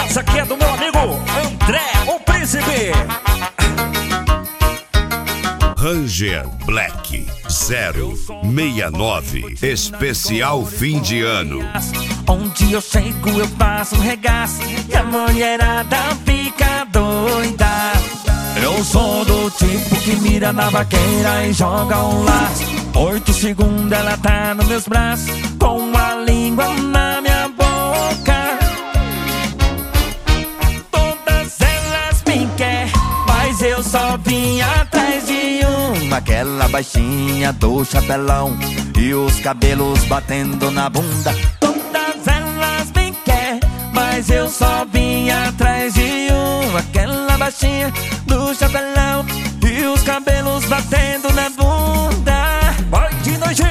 Essa aqui é do meu amigo André, o Príncipe. Ranger Black 069, especial fim de ano. Onde eu chego eu faço regaço e a mulherada fica doida. Eu sou do tipo que mira na vaqueira e joga um laço. 8 segundos ela tá nos meus braços, com a língua na minha boca. Todas elas me querem, mas eu só vim atrás de uma. Aquela baixinha do chapelão e os cabelos batendo na bunda. Todas elas me querem, mas eu só vim atrás de uma. Aquela baixinha do chapelão e os cabelos batendo na bunda. Vai de noite.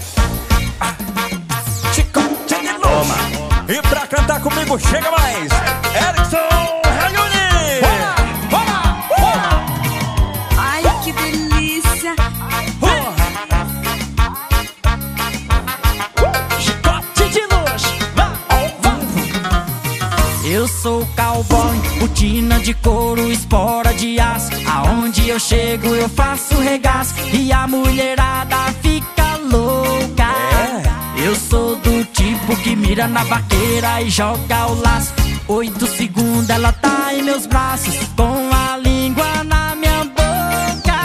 Chicote de luz. E pra cantar comigo chega mais Erickson Rayuni. Ai, que delícia. Chicote de luz. Eu sou cowboy, botina de couro, espora de aço. Aonde eu chego eu faço regaço e a mulherada fica louca. Eu sou do tipo que mira na vaqueira e joga o laço. 8 segundos ela tá em meus braços, com a língua na minha boca.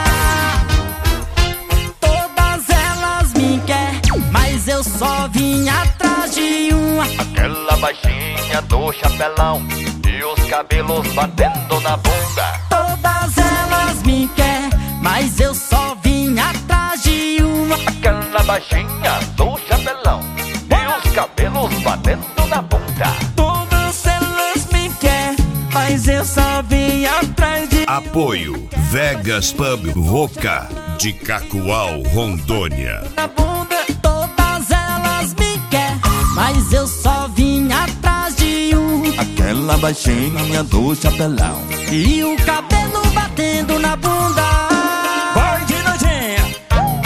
Todas elas me querem, mas eu só vim atrás de uma. Aquela baixinha do chapelão e os cabelos batendo na bunda. Todas elas me querem, mas eu só vim atrás de uma. Aquela baixinha do chapelão e os cabelos batendo na bunda. Todas elas me querem, mas eu só vim atrás de uma. Apoio Vegas Pub Roca de Cacoal, Rondônia. Na bunda. Todas elas me querem, mas eu só vim atrás de uma. Aquela baixinha do chapelão E o cabelo batendo na bunda. Vai de noite.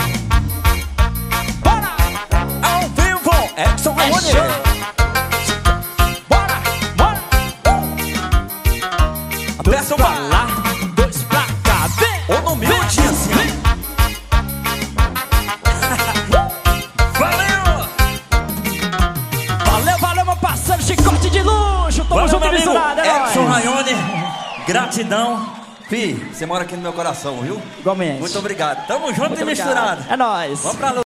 Bora. Ao vivo Erickson Rayuni. Bora. Aperta o bar. lá, 2 pra cá, vem. Ou no meu dia assim, ó. Valeu, meu parceiro, chicote de luxo. Tamo Valeu, junto meu e amigo misturado, é Erickson nóis. Rayuni. Gratidão. Fi, você mora aqui no meu coração, viu? Igualmente. Muito obrigado. Tamo junto Muito e obrigado. misturado. É nóis. Vamos pra luta.